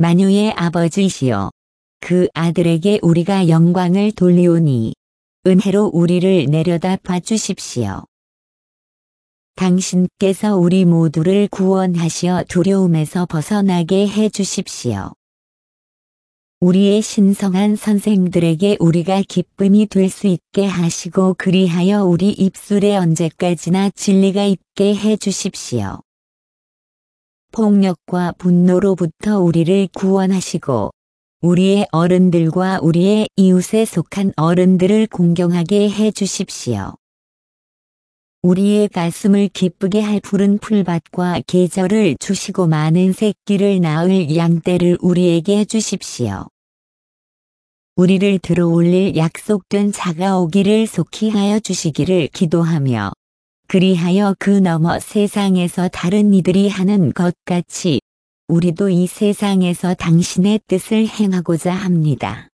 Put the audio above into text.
만유의 아버지시여 그 아들에게 우리가 영광을 돌리오니 은혜로 우리를 내려다 봐주십시오. 당신께서 우리 모두를 구원하시어 두려움에서 벗어나게 해주십시오. 우리의 신성한 선생들에게 우리가 기쁨이 될 수 있게 하시고 그리하여 우리 입술에 언제까지나 진리가 있게 해주십시오. 폭력과 분노로부터 우리를 구원하시고 우리의 어른들과 우리의 이웃에 속한 어른들을 공경하게 해주십시오. 우리의 가슴을 기쁘게 할 푸른 풀밭과 계절을 주시고 많은 새끼를 낳을 양떼를 우리에게 주십시오. 우리를 들어올릴 약속된 자가 오기를 속히 하여 주시기를 기도하며 그리하여 그 너머 세상에서 다른 이들이 하는 것 같이 우리도 이 세상에서 당신의 뜻을 행하고자 합니다.